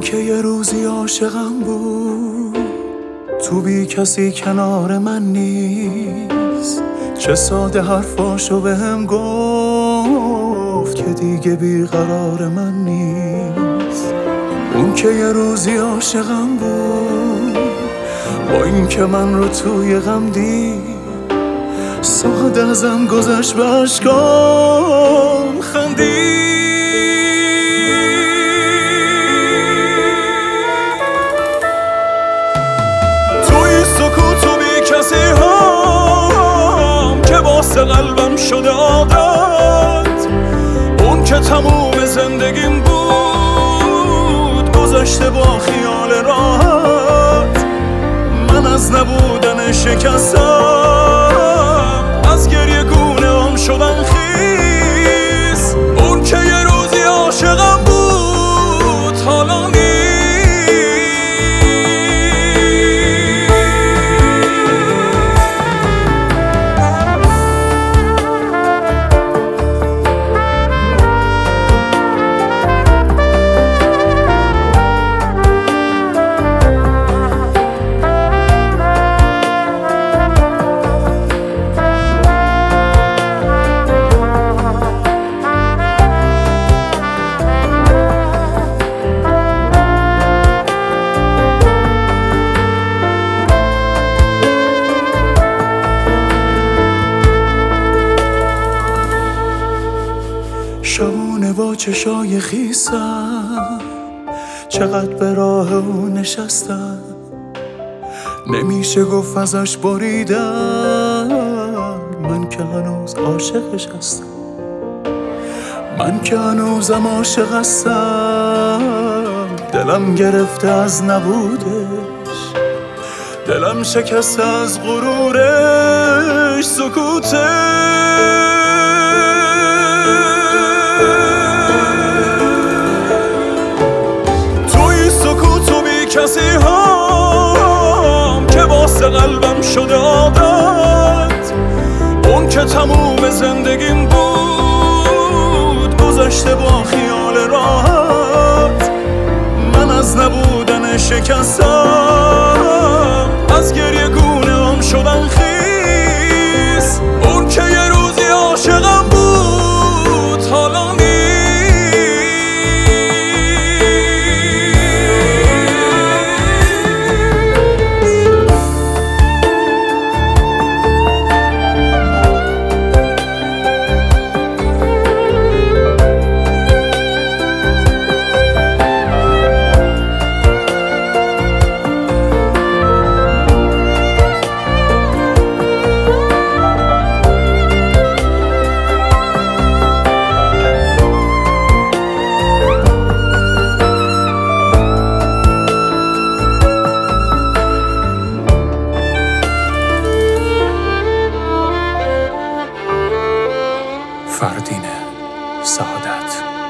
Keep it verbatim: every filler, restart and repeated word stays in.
که یه روزی عاشقم بود، تو بی کسی کنار من نیست. چه ساده حرفاشو بهم گفت که دیگه بیقرار من نیست. اون که یه روزی عاشقم بود، با این که من رو توی غم دید، ساده ازم گذشت به اشکام خندید. توی سکوت و بی کسی هم که واسه قلبم شده عادت، اون که تموم زندگیم بود گذشته با خیال راحت. من از نبودن شکستم، از گریه گونه هم شدن خیس. اون که یه روزی عاشقم بود حالا نیست. شبونه با چشای خیسم، چقدر به راه او نشستم، نمیشه گفت ازش بریدم. من که هنوز عاشقش هستم، من که هنوزم عاشق هستم. دلم گرفته از نبودش، دلم شکسته از غرورش. سکوتش کسی هم که واسه قلبم شده عادت، اون که تموم زندگیم بود گذشته با خیال راحت. من از نبودن شکستم، از گریه گونه هم شدن خیس. اون که یه روزی عاشقم بود حالا نیست. فردین سعادت.